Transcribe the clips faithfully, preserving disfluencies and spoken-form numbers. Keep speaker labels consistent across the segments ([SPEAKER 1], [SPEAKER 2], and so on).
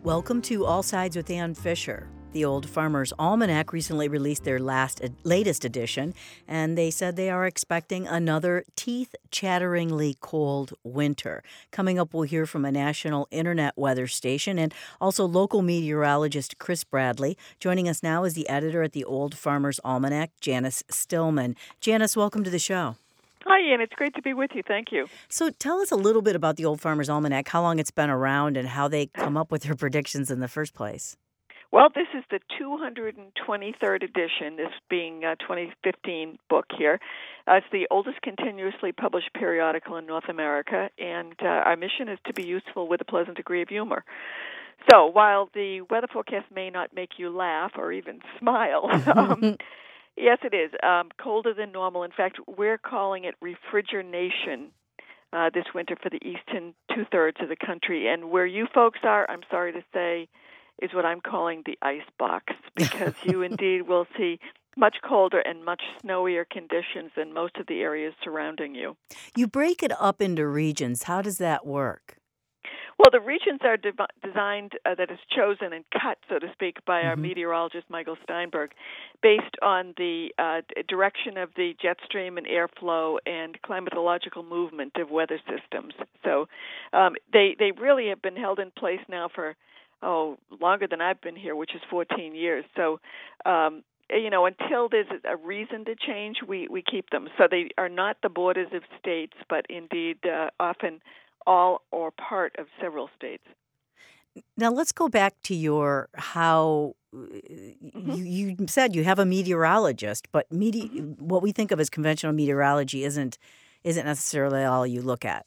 [SPEAKER 1] Welcome to All Sides with Ann Fisher. The Old Farmer's Almanac recently released their last latest edition, and they said they are expecting another teeth-chatteringly cold winter. Coming up, we'll hear from a national internet weather station and also local meteorologist Chris Bradley. Joining us now is the editor at the Old Farmer's Almanac, Janice Stillman. Janice, welcome to the show.
[SPEAKER 2] Hi, Ian. It's great to be with you. Thank you.
[SPEAKER 1] So tell us a little bit about the Old Farmer's Almanac, how long it's been around, and how they come up with their predictions in the first place.
[SPEAKER 2] Well, this is the two hundred twenty-third edition, this being a twenty fifteen book here. Uh, it's the oldest continuously published periodical in North America, and uh, our mission is to be useful with a pleasant degree of humor. So while the weather forecast may not make you laugh or even smile, um, yes, it is. Um, colder than normal. In fact, we're calling it refrigeration uh, this winter for the eastern two-thirds of the country. And where you folks are, I'm sorry to say, is what I'm calling the ice box, because you indeed will see much colder and much snowier conditions than most of the areas surrounding you.
[SPEAKER 1] You break it up into regions. How does that work?
[SPEAKER 2] Well, the regions are de- designed, uh, that is chosen and cut, so to speak, by our
[SPEAKER 1] Mm-hmm.
[SPEAKER 2] meteorologist, Michael Steinberg, based on the uh, direction of the jet stream and airflow and climatological movement of weather systems. So um, they, they really have been held in place now for, oh, longer than I've been here, which is fourteen years. So, um, you know, until there's a reason to change, we, we keep them. So they are not the borders of states, but indeed uh, often all or part of several states.
[SPEAKER 1] Now let's go back to your how mm-hmm. you, you said you have a meteorologist, but mete- mm-hmm. what we think of as conventional meteorology isn't isn't necessarily all you look at.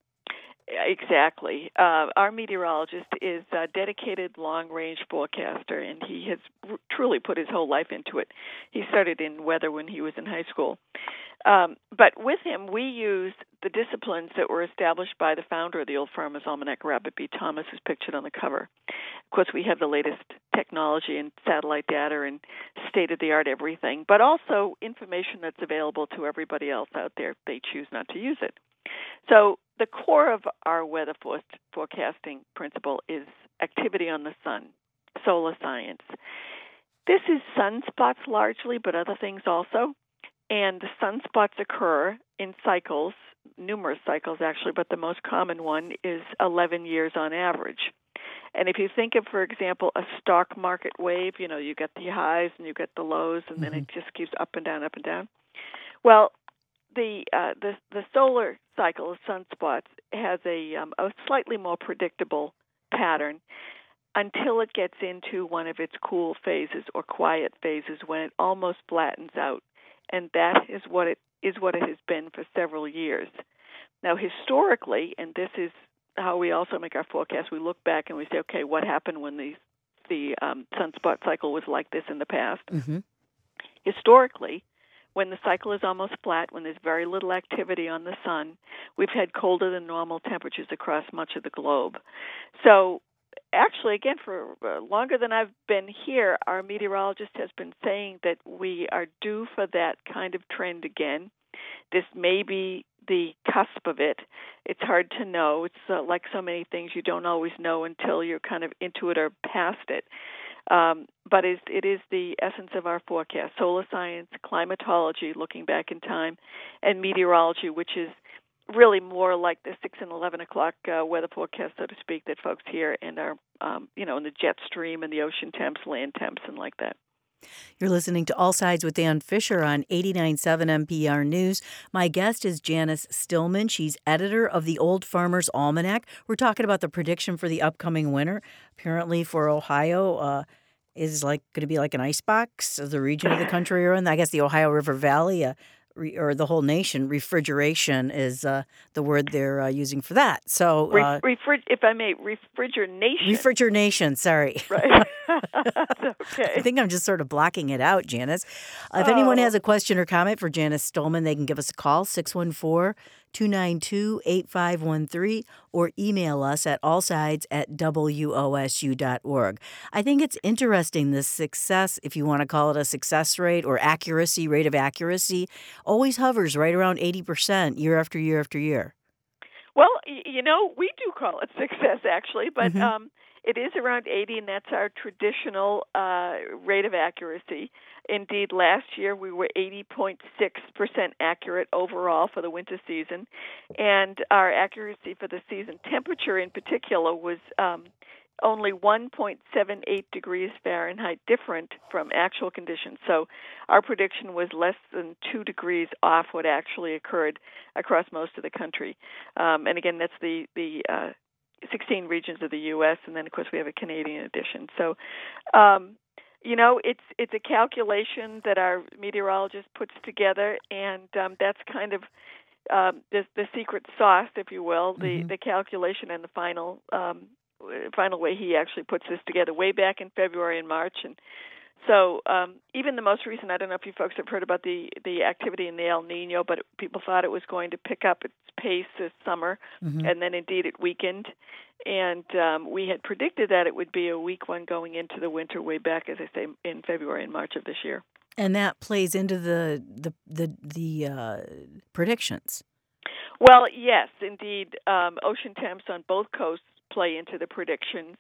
[SPEAKER 2] Exactly. Uh, our meteorologist is a dedicated long-range forecaster, and he has r- truly put his whole life into it. He started in weather when he was in high school. Um, but with him, we use the disciplines that were established by the founder of the Old Farmer's Almanac, Robert B. Thomas, who's pictured on the cover. Of course, we have the latest technology and satellite data and state-of-the-art everything, but also information that's available to everybody else out there if they choose not to use it. So the core of our weather for- forecasting principle is activity on the sun, solar science. This is sunspots largely, but other things also. And the sunspots occur in cycles, numerous cycles actually, but the most common one is eleven years on average. And if you think of, for example, a stock market wave, you know, you get the highs and you get the lows, and then mm-hmm. it just keeps up and down, up and down. Well, the uh, the, the solar cycle of sunspots has a, um, a slightly more predictable pattern until it gets into one of its cool phases or quiet phases when it almost flattens out. And that is what it is what it has been for several years. Now, historically, and this is how we also make our forecast, we look back and we say, okay, what happened when the the um, sunspot cycle was like this in the past?
[SPEAKER 1] Mm-hmm.
[SPEAKER 2] Historically, when the cycle is almost flat, when there's very little activity on the sun, we've had colder than normal temperatures across much of the globe. So actually, again, for longer than I've been here, our meteorologist has been saying that we are due for that kind of trend again. This may be the cusp of it. It's hard to know. It's uh, like so many things, you don't always know until you're kind of into it or past it. Um, but it, it is the essence of our forecast: solar science, climatology, looking back in time, and meteorology, which is really more like the six and eleven o'clock uh, weather forecast, so to speak, that folks hear and are, um, you know, in the jet stream and the ocean temps, land temps, and like that.
[SPEAKER 1] You're listening to All Sides with Ann Fisher on eighty-nine point seven N P R News. My guest is Janice Stillman. She's editor of the Old Farmer's Almanac. We're talking about the prediction for the upcoming winter. Apparently for Ohio, uh, is like going to be like an icebox, the region of the country you're in. I guess the Ohio River Valley, uh, re, or the whole nation. Refrigeration is uh, the word they're uh, using for that. So, uh,
[SPEAKER 2] Re- refri- if I may, refrigeration.
[SPEAKER 1] Refrigeration, sorry.
[SPEAKER 2] Right. Okay.
[SPEAKER 1] I think I'm just sort of blocking it out, Janice. Uh, if oh. anyone has a question or comment for Janice Stillman, they can give us a call, six one four, two nine two, eight five one three, or email us at allsides at W O S U dot org. I think it's interesting, this success, if you want to call it a success rate or accuracy, rate of accuracy, always hovers right around eighty percent year after year after year.
[SPEAKER 2] Well, you know, we do call it success, actually, but mm-hmm. um, It is around eighty, and that's our traditional uh, rate of accuracy. Indeed, last year we were eighty point six percent accurate overall for the winter season, and our accuracy for the season temperature in particular was um, only one point seven eight degrees Fahrenheit different from actual conditions. So our prediction was less than two degrees off what actually occurred across most of the country. Um, and again, that's the, the uh, sixteen regions of the U S, and then, of course, we have a Canadian edition. So, um, you know, it's it's a calculation that our meteorologist puts together, and um, that's kind of um, the, the secret sauce, if you will, the, mm-hmm. the calculation and the final um, final way he actually puts this together way back in February and March. And so um, even the most recent, I don't know if you folks have heard about the, the activity in the El Nino, but it, people thought it was going to pick up its pace this summer, mm-hmm. and then indeed it weakened. And um, we had predicted that it would be a weak one going into the winter way back, as I say, in February and March of this year.
[SPEAKER 1] And that plays into the the the, the uh, predictions.
[SPEAKER 2] Well, yes, indeed. Um, ocean temps on both coasts play into the predictions.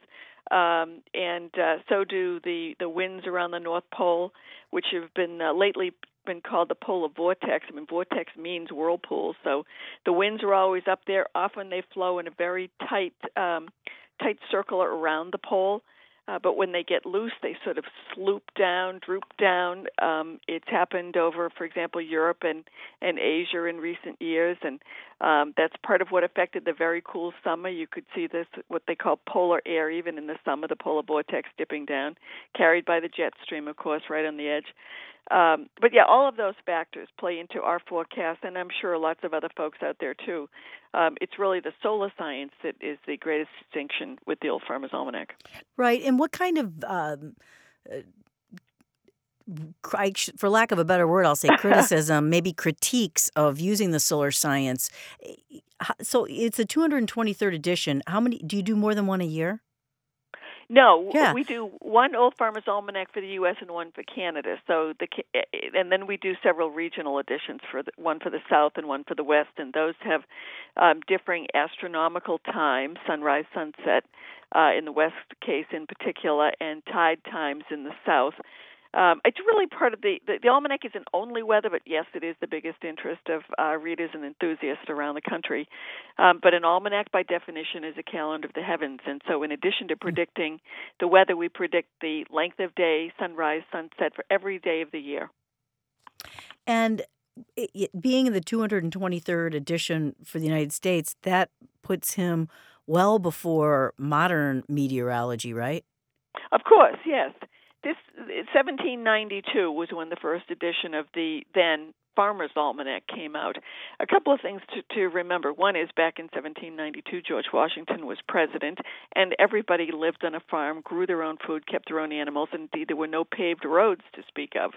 [SPEAKER 2] Um, and uh, so do the, the winds around the North Pole, which have been uh, lately been called the polar vortex. I mean, vortex means whirlpool. So the winds are always up there. Often they flow in a very tight, um, tight circle around the pole. Uh, but when they get loose, they sort of sloop down, droop down. Um, it's happened over, for example, Europe and, and Asia in recent years, and um, that's part of what affected the very cool summer. You could see this, what they call polar air, even in the summer, the polar vortex dipping down, carried by the jet stream, of course, right on the edge. Um, but, yeah, all of those factors play into our forecast, and I'm sure lots of other folks out there, too. Um, it's really the solar science that is the greatest distinction with the Old Farmer's Almanac.
[SPEAKER 1] Right. And what kind of, um, uh, for lack of a better word, I'll say criticism, maybe critiques of using the solar science. So it's a two hundred twenty-third edition. How many, do you do more than one a year?
[SPEAKER 2] No,
[SPEAKER 1] yeah.
[SPEAKER 2] we do one Old Farmer's Almanac for the U S and one for Canada. So the and then we do several regional editions, for the, one for the South and one for the West, and those have um, differing astronomical times, sunrise, sunset, uh, in the West case in particular, and tide times in the South. Um, it's really part of the, the, the Almanac isn't only weather, but yes, it is the biggest interest of uh, readers and enthusiasts around the country. Um, but an almanac, by definition, is a calendar of the heavens. And so in addition to predicting the weather, we predict the length of day, sunrise, sunset for every day of the year.
[SPEAKER 1] And it, it, being the two hundred twenty-third edition for the United States, that puts him well before modern meteorology, right?
[SPEAKER 2] Of course, yes. This seventeen ninety-two was when the first edition of the then Farmer's Almanac came out. A couple of things to, to remember. One is back in seventeen ninety-two, George Washington was president, and everybody lived on a farm, grew their own food, kept their own animals, and indeed there were no paved roads to speak of.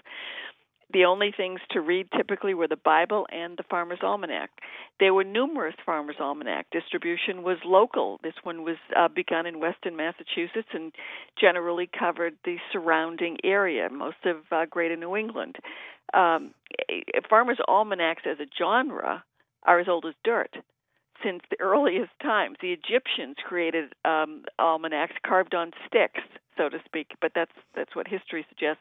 [SPEAKER 2] The only things to read typically were the Bible and the Farmer's Almanac. There were numerous Farmer's Almanac. Distribution was local. This one was uh, begun in Western Massachusetts and generally covered the surrounding area, most of uh, greater New England. Um, Farmer's Almanacs as a genre are as old as dirt. Since the earliest times, the Egyptians created um, almanacs carved on sticks, so to speak, but that's that's what history suggests.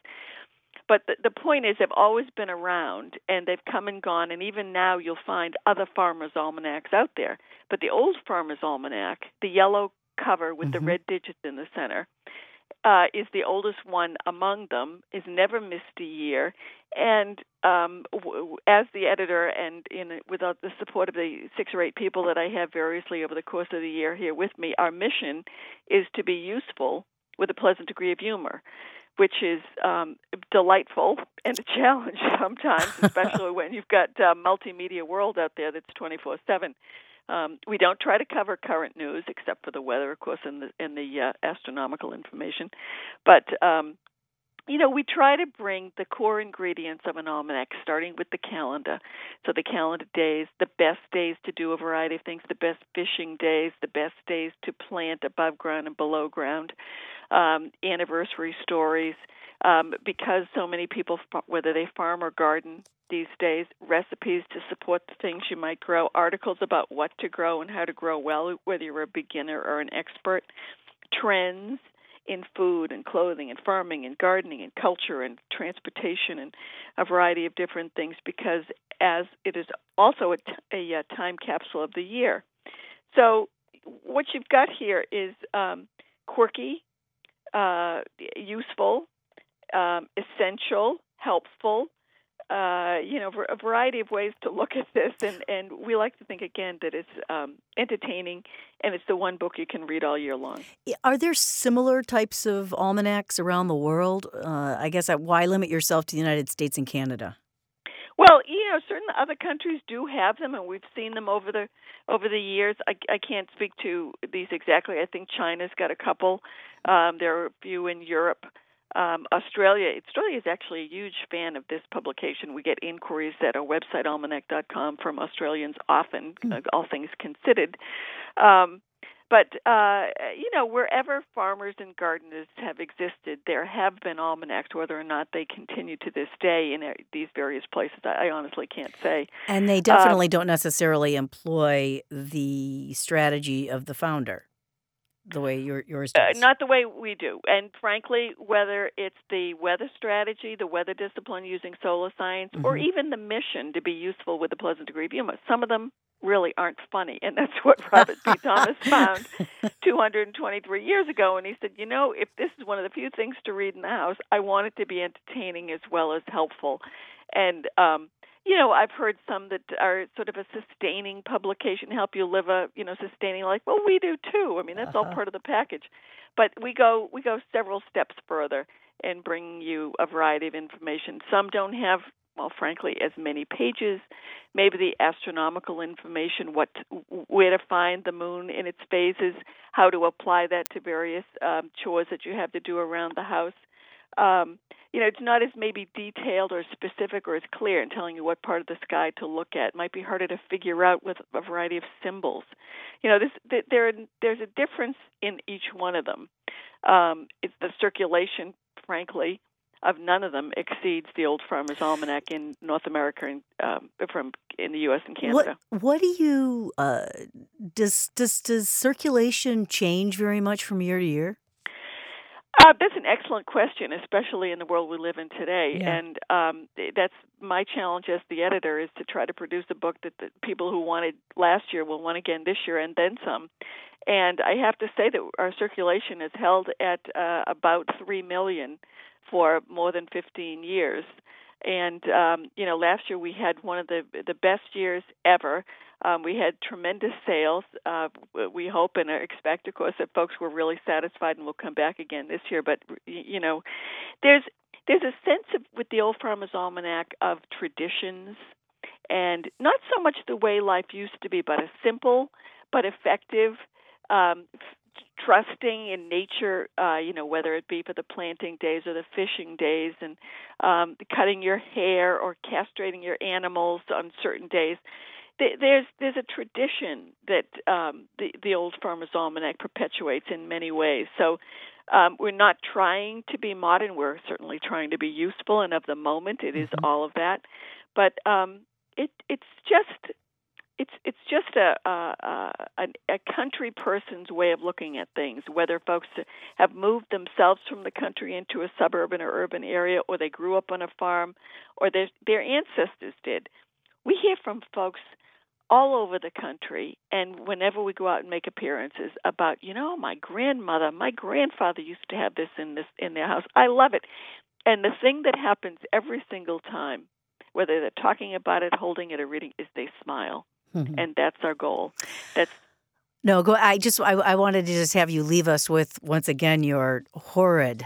[SPEAKER 2] But the, the point is, they've always been around, and they've come and gone, and even now you'll find other farmers' almanacs out there. But the old Farmer's Almanac, the yellow cover with mm-hmm. the red digits in the center, uh, is the oldest one among them, is never missed a year. And um, w- as the editor, and in without the support of the six or eight people that I have variously over the course of the year here with me, our mission is to be useful with a pleasant degree of humor, which is um, delightful and a challenge sometimes, especially when you've got a multimedia world out there that's twenty-four seven. Um, we don't try to cover current news, except for the weather, of course, and the, and the uh, astronomical information. But, um, you know, we try to bring the core ingredients of an almanac, starting with the calendar. So the calendar days, the best days to do a variety of things, the best fishing days, the best days to plant above ground and below ground, um, anniversary stories, um, because so many people, whether they farm or garden these days, recipes to support the things you might grow, articles about what to grow and how to grow well, whether you're a beginner or an expert. trends in food and clothing and farming and gardening and culture and transportation and a variety of different things, because as it is also a, t- a, a time capsule of the year. So what you've got here is um, quirky, uh, useful, um, essential, helpful, uh, you know, a variety of ways to look at this. And, and we like to think, again, that it's um, entertaining, and it's the one book you can read all year long.
[SPEAKER 1] Are there similar types of almanacs around the world? Uh, I guess, uh, why limit yourself to the United States and Canada?
[SPEAKER 2] Well, you know, certain other countries do have them, and we've seen them over the over the years. I, I can't speak to these exactly. I think China's got a couple. Um, there are a few in Europe. Um, Australia, Australia is actually a huge fan of this publication. We get inquiries at our website, almanac dot com, from Australians often, mm. uh, all things considered. Um, but, uh, you know, wherever farmers and gardeners have existed, there have been almanacs. Whether or not they continue to this day in these various places, I honestly can't say.
[SPEAKER 1] And they definitely um, don't necessarily employ the strategy of the founder the way your, yours does.
[SPEAKER 2] Uh, not the way we do. And frankly, whether it's the weather strategy, the weather discipline using solar science, mm-hmm. or even the mission to be useful with a pleasant degree of humor, some of them really aren't funny. And that's what Robert P. Thomas found two hundred twenty-three years ago. And he said, you know, if this is one of the few things to read in the house, I want it to be entertaining as well as helpful. And, um, you know, I've heard some that are sort of a sustaining publication, help you live a, you know, sustaining life. Well, we do too. I mean, that's uh-huh. all part of the package. But we go we go several steps further in bringing you a variety of information. Some don't have, well, frankly, as many pages. Maybe the astronomical information, what, where to find the moon in its phases, how to apply that to various um, chores that you have to do around the house. Um, you know, it's not as maybe detailed or specific or as clear in telling you what part of the sky to look at. It might be harder to figure out with a variety of symbols. You know, this, there there's a difference in each one of them. Um, it's the circulation, frankly, of none of them exceeds the Old Farmer's Almanac in North America and um, from in the U S and Canada.
[SPEAKER 1] What, what do you uh, does does does circulation change very much from year to year?
[SPEAKER 2] Uh, that's an excellent question, especially in the world we live in today. Yeah. And um, that's my challenge as the editor, is to try to produce a book that the people who wanted last year will want again this year and then some. And I have to say that our circulation is held at uh, about three million for more than fifteen years. And, um, you know, last year we had one of the the best years ever. Um, we had tremendous sales. Uh, we hope and expect, of course, that folks were really satisfied and will come back again this year. But, you know, there's there's a sense of, with the Old Farmer's Almanac, of traditions, and not so much the way life used to be, but a simple but effective, um, trusting in nature, uh, you know, whether it be for the planting days or the fishing days, and um, cutting your hair or castrating your animals on certain days. There's there's a tradition that um, the the Old Farmer's Almanac perpetuates in many ways. So um, we're not trying to be modern. We're certainly trying to be useful and of the moment. It is mm-hmm. all of that, but um, it it's just it's it's just a, a a a country person's way of looking at things. Whether folks have moved themselves from the country into a suburban or urban area, or they grew up on a farm, or their their ancestors did. We hear from folks all over the country, and whenever we go out and make appearances, about, you know, my grandmother, my grandfather used to have this in this in their house. I love it. And the thing that happens every single time, whether they're talking about it, holding it, or reading, is they smile. Mm-hmm. And that's our goal. That's
[SPEAKER 1] No, go. I just I, I wanted to just have you leave us with, once again, your horrid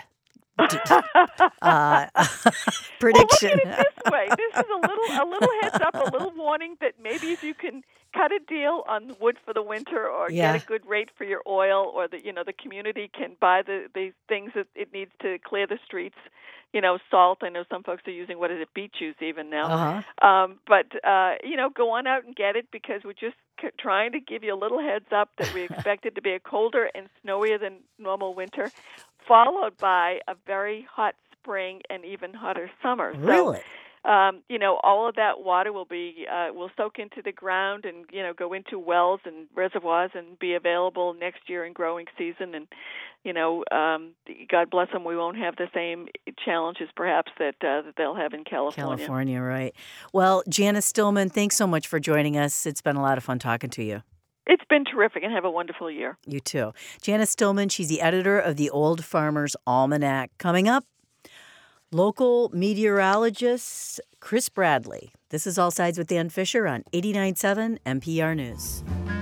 [SPEAKER 1] uh, prediction.
[SPEAKER 2] Well, look at it this way. This is a little a little heads up, a little warning that maybe if you can cut a deal on wood for the winter, or yeah. get a good rate for your oil, or the you know the community can buy the, the things that it needs to clear the streets. You know, salt. I know some folks are using, what is it, beet juice even now.
[SPEAKER 1] Uh-huh.
[SPEAKER 2] Um, but uh, you know, go on out and get it, because we're just c- trying to give you a little heads up that we expect it to be a colder and snowier than normal winter, followed by a very hot spring and even hotter summer.
[SPEAKER 1] Really?
[SPEAKER 2] So, um, you know, all of that water will be uh, will soak into the ground and you know go into wells and reservoirs and be available next year in growing season. And you know, um, God bless them, we won't have the same challenges perhaps that uh, that they'll have in California.
[SPEAKER 1] California, right? Well, Janice Stillman, thanks so much for joining us. It's been a lot of fun talking to you.
[SPEAKER 2] It's been terrific, and have a wonderful year.
[SPEAKER 1] You too. Janice Stillman, she's the editor of the Old Farmer's Almanac. Coming up, local meteorologist Chris Bradley. This is All Sides with Dan Fisher on eighty-nine point seven N P R News.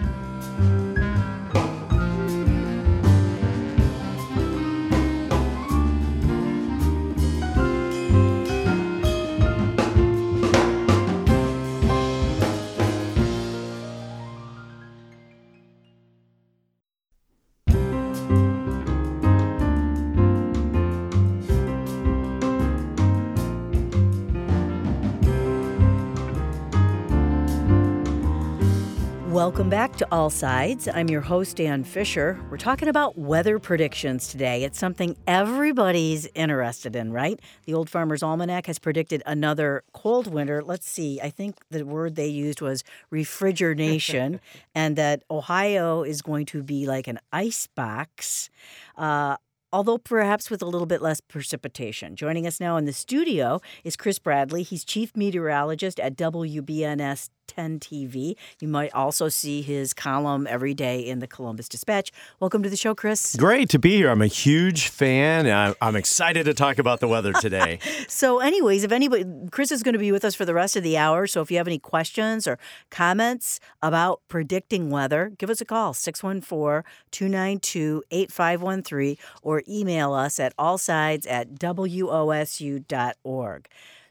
[SPEAKER 1] Welcome back to All Sides. I'm your host, Dan Fisher. We're talking about weather predictions today. It's something everybody's interested in, right? The Old Farmer's Almanac has predicted another cold winter. Let's see. I think the word they used was refrigeration, and that Ohio is going to be like an ice box. Uh, although perhaps with a little bit less precipitation. Joining us now in the studio is Chris Bradley. He's chief meteorologist at W B N S ten T V. You might also see his column every day in the Columbus Dispatch. Welcome to the show, Chris.
[SPEAKER 3] Great to be here. I'm a huge fan. I'm, I'm excited to talk about the weather today.
[SPEAKER 1] So anyways, if anybody, Chris is going to be with us for the rest of the hour. So if you have any questions or comments about predicting weather, give us a call, six one four, two nine two, eight five one three, or email us at allsides at W O S U dot org.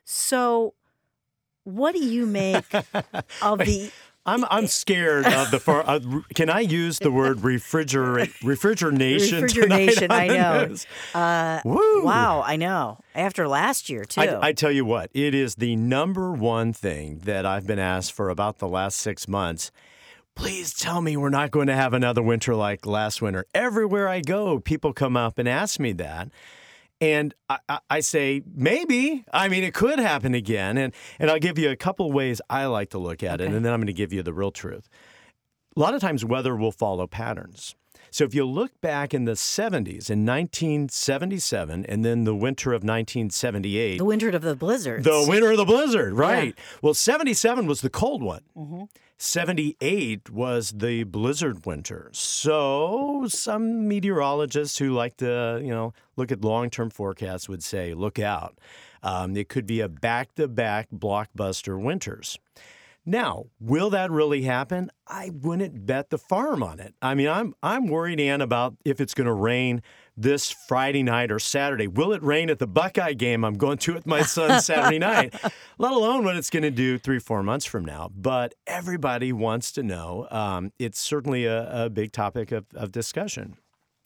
[SPEAKER 1] So what do you make of the...
[SPEAKER 3] I'm I'm scared of the far. Uh, can I use the word refrigerate refrigeration?
[SPEAKER 1] Refrigeration, I know.
[SPEAKER 3] Uh, Woo.
[SPEAKER 1] Wow, I know. After last year too.
[SPEAKER 3] I, I tell you what, it is the number one thing that I've been asked for about the last six months. Please tell me we're not going to have another winter like last winter. Everywhere I go, people come up and ask me that. And I, I say, maybe. I mean, it could happen again. And and I'll give you a couple ways I like to look at it,
[SPEAKER 1] Okay.
[SPEAKER 3] and then I'm going to give you the real truth. A lot of times weather will follow patterns. So if you look back in the seventies, in nineteen seventy-seven, and then the winter of nineteen seventy-eight.
[SPEAKER 1] The winter of the blizzards.
[SPEAKER 3] The winter of the blizzard, right.
[SPEAKER 1] Yeah.
[SPEAKER 3] Well, seventy-seven was the cold one.
[SPEAKER 1] Mm-hmm.
[SPEAKER 3] seventy-eight was the blizzard winter. So some meteorologists who like to, you know, look at long-term forecasts would say, look out. Um, it could be a back-to-back blockbuster winters. Now, will that really happen? I wouldn't bet the farm on it. I mean, I'm I'm worried, Ann, about if it's going to rain this Friday night or Saturday. Will it rain at the Buckeye game I'm going to with my son Saturday night? Let alone what it's going to do three, four months from now. But everybody wants to know. Um, it's certainly a, a big topic of, of discussion.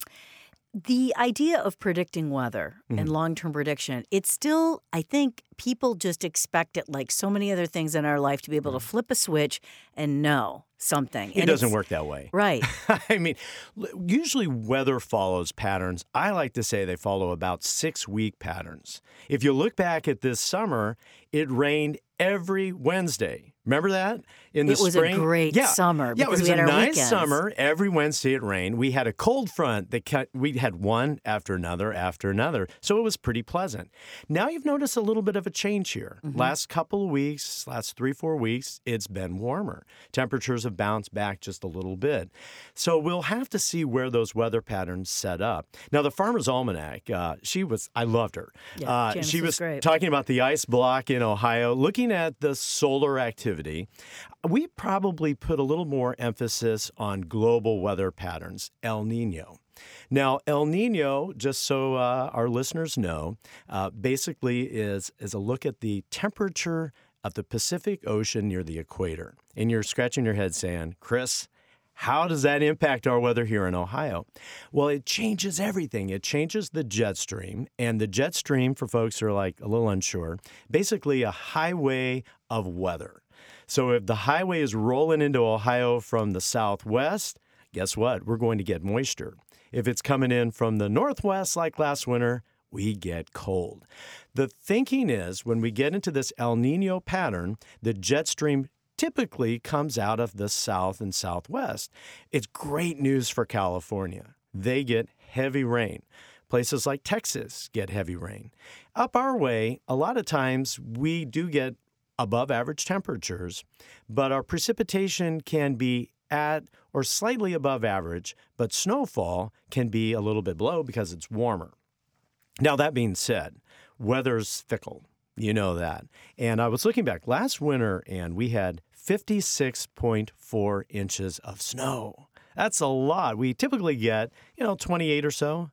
[SPEAKER 1] The idea of predicting weather
[SPEAKER 3] Mm-hmm.
[SPEAKER 1] and long-term prediction, it's still, I think, people just expect it like so many other things in our life to be able to flip a switch and know something.
[SPEAKER 3] It
[SPEAKER 1] And
[SPEAKER 3] doesn't
[SPEAKER 1] it's-
[SPEAKER 3] work that way.
[SPEAKER 1] Right.
[SPEAKER 3] I mean, l- usually weather follows patterns. I like to say they follow about six-week patterns. If you look back at this summer, it rained every Wednesday. Remember that? In the
[SPEAKER 1] It was
[SPEAKER 3] spring?
[SPEAKER 1] a great
[SPEAKER 3] yeah.
[SPEAKER 1] summer
[SPEAKER 3] Yeah, it
[SPEAKER 1] because
[SPEAKER 3] was
[SPEAKER 1] we had
[SPEAKER 3] a
[SPEAKER 1] our
[SPEAKER 3] nice
[SPEAKER 1] weekends.
[SPEAKER 3] summer. Every Wednesday it rained. We had a cold front that cut, we had one after another after another. So it was pretty pleasant. Now you've noticed a little bit of a change here.
[SPEAKER 1] Mm-hmm.
[SPEAKER 3] Last couple of weeks, last three, four weeks, it's been warmer. Temperatures have bounced back just a little bit. So we'll have to see where those weather patterns set up. Now, the Farmer's Almanac, uh, she was, I loved her.
[SPEAKER 1] Yeah,
[SPEAKER 3] uh,
[SPEAKER 1] Janice
[SPEAKER 3] she
[SPEAKER 1] was
[SPEAKER 3] was
[SPEAKER 1] great.
[SPEAKER 3] talking about the ice block in Ohio, looking at the solar activity. We probably put a little more emphasis on global weather patterns, El Nino. Now, El Nino, just so uh, our listeners know, uh, basically is, is a look at the temperature of the Pacific Ocean near the equator. And you're scratching your head saying, Chris, how does that impact our weather here in Ohio? Well, it changes everything. It changes the jet stream. And the jet stream, for folks who are like a little unsure, basically a highway of weather. So if the highway is rolling into Ohio from the southwest, guess what? We're going to get moisture. If it's coming in from the northwest like last winter, we get cold. The thinking is when we get into this El Nino pattern, the jet stream typically comes out of the south and southwest. It's great news for California. They get heavy rain. Places like Texas get heavy rain. Up our way, a lot of times we do get above average temperatures, but our precipitation can be at or slightly above average, but snowfall can be a little bit below because it's warmer. Now, that being said, weather's fickle. You know that. And I was looking back last winter, and we had fifty-six point four inches of snow. That's a lot. We typically get, you know, twenty-eight or so.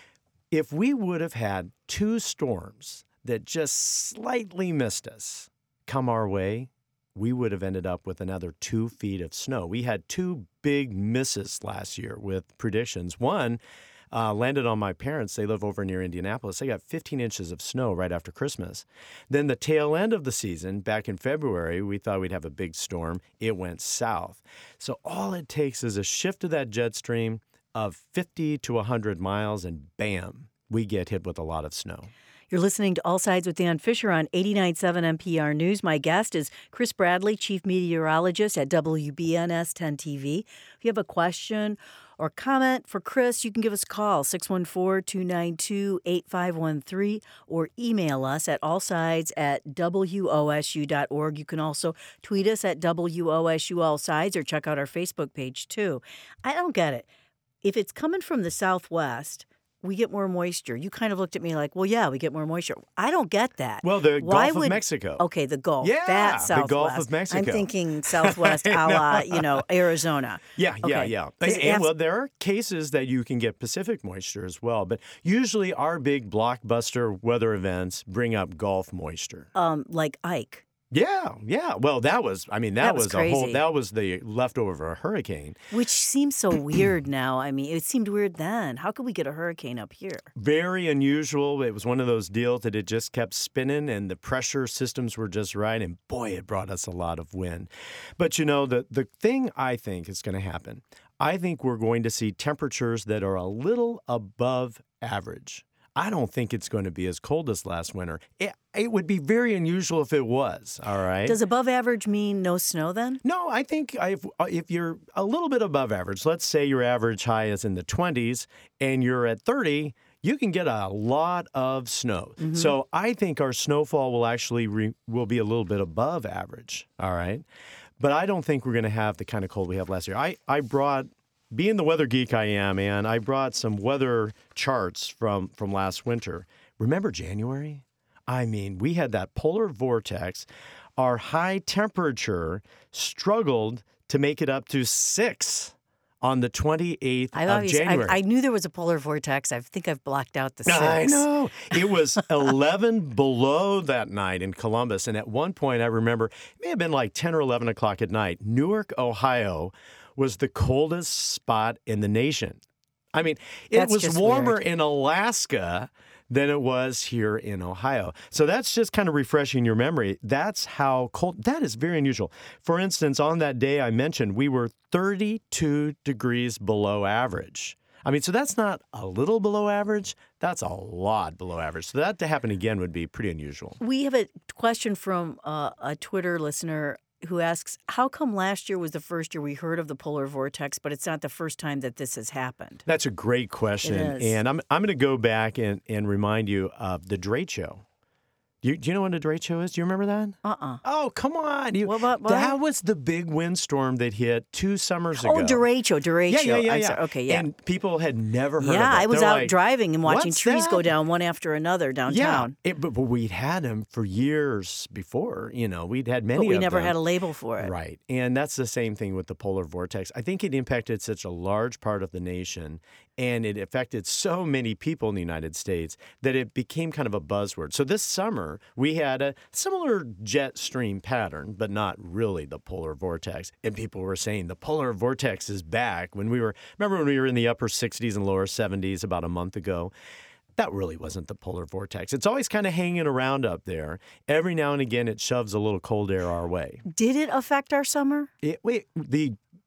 [SPEAKER 3] If we would have had two storms that just slightly missed us come our way, we would have ended up with another two feet of snow. We had two big misses last year with predictions. One uh, landed on my parents. They live over near Indianapolis. They got fifteen inches of snow right after Christmas. Then the tail end of the season, back in February, we thought we'd have a big storm. It went south. So all it takes is a shift of that jet stream of fifty to one hundred miles, and bam, we get hit with a lot of snow.
[SPEAKER 1] You're listening to All Sides with Dan Fisher on eighty-nine point seven N P R News. My guest is Chris Bradley, Chief Meteorologist at W B N S ten T V. If you have a question or comment for Chris, you can give us a call, six one four, two nine two, eight five one three, or email us at allsides at W O S U dot org. You can also tweet us at W O S U Allsides or check out our Facebook page, too. I don't get it. If it's coming from the southwest, we get more moisture. You kind of looked at me like, well, yeah, we get more moisture. I don't get that.
[SPEAKER 3] Well, the
[SPEAKER 1] Why
[SPEAKER 3] Gulf
[SPEAKER 1] would,
[SPEAKER 3] of Mexico.
[SPEAKER 1] Okay, the Gulf.
[SPEAKER 3] Yeah,
[SPEAKER 1] that southwest.
[SPEAKER 3] the Gulf of Mexico.
[SPEAKER 1] I'm thinking southwest a la, you know, Arizona.
[SPEAKER 3] Yeah,
[SPEAKER 1] okay.
[SPEAKER 3] yeah, yeah. And, and, well, there are cases that you can get Pacific moisture as well, but usually our big blockbuster weather events bring up Gulf moisture.
[SPEAKER 1] Um, like Ike.
[SPEAKER 3] Yeah, yeah. Well, that was, I mean, that,
[SPEAKER 1] that was,
[SPEAKER 3] was
[SPEAKER 1] crazy.
[SPEAKER 3] a whole, that was the leftover of a hurricane.
[SPEAKER 1] Which seems so weird now. I mean, it seemed weird then. How could we get a hurricane up here?
[SPEAKER 3] Very unusual. It was one of those deals that it just kept spinning and the pressure systems were just right. And boy, it brought us a lot of wind. But you know, the, the thing I think is going to happen, I think we're going to see temperatures that are a little above average. I don't think it's going to be as cold as last winter. It, it would be very unusual if it was, all right?
[SPEAKER 1] Does above average mean no snow then?
[SPEAKER 3] No, I think if, if you're a little bit above average, let's say your average high is in the twenties and you're at thirty, you can get a lot of snow. Mm-hmm. So I think our snowfall will actually re, will be a little bit above average, all right? But I don't think we're going to have the kind of cold we had last year. I, I brought... Being the weather geek I am, and I brought some weather charts from, from last winter. Remember January? I mean, we had that polar vortex. Our high temperature struggled to make it up to six on the twenty-eighth
[SPEAKER 1] I
[SPEAKER 3] of January.
[SPEAKER 1] I, I knew there was a polar vortex. I think I've blocked out the six.
[SPEAKER 3] I know. It was eleven below that night in Columbus. And at one point, I remember, it may have been like ten or eleven o'clock at night, Newark, Ohio, was the coldest spot in the nation. I mean, it
[SPEAKER 1] That's
[SPEAKER 3] was
[SPEAKER 1] just
[SPEAKER 3] warmer
[SPEAKER 1] weird.
[SPEAKER 3] in Alaska than it was here in Ohio. So that's just kind of refreshing your memory. That's how cold, that is very unusual. For instance, on that day I mentioned, we were thirty-two degrees below average. I mean, so that's not a little below average. That's a lot below average. So that to happen again would be pretty unusual.
[SPEAKER 1] We have a question from uh, a Twitter listener who asks, how come last year was the first year we heard of the polar vortex, but it's not the first time that this has happened?
[SPEAKER 3] That's a great question.
[SPEAKER 1] It is.
[SPEAKER 3] And I'm I'm going to go back and, and remind you of the Drake Show. Do you, do you know what a Drake Show is? Do you remember that?
[SPEAKER 1] Uh-uh.
[SPEAKER 3] Oh, come on. You,
[SPEAKER 1] What about- what?
[SPEAKER 3] That was the big windstorm that hit two summers ago.
[SPEAKER 1] Oh, derecho, derecho.
[SPEAKER 3] Yeah, yeah, yeah,
[SPEAKER 1] I'm
[SPEAKER 3] yeah.
[SPEAKER 1] sorry. Okay, yeah.
[SPEAKER 3] And people had never heard of it.
[SPEAKER 1] Yeah, I was
[SPEAKER 3] They're
[SPEAKER 1] out
[SPEAKER 3] like,
[SPEAKER 1] driving and watching
[SPEAKER 3] "What's
[SPEAKER 1] trees
[SPEAKER 3] that?"
[SPEAKER 1] go down one after another downtown.
[SPEAKER 3] Yeah, it, but, but we'd had them for years before. You know, we'd had many
[SPEAKER 1] But we
[SPEAKER 3] of
[SPEAKER 1] never
[SPEAKER 3] them.
[SPEAKER 1] had a label for it.
[SPEAKER 3] Right. And that's the same thing with the polar vortex. I think it impacted such a large part of the nation and it affected so many people in the United States that it became kind of a buzzword. So this summer, we had a similar jet stream pattern, but not really the polar vortex. And people were saying the polar vortex is back. When we were, remember when we were in the upper sixties and lower seventies about a month ago? That really wasn't the polar vortex. It's always kind of hanging around up there. Every now and again, it shoves a little cold air our way.
[SPEAKER 1] Did it affect our summer?
[SPEAKER 3] It, wait, the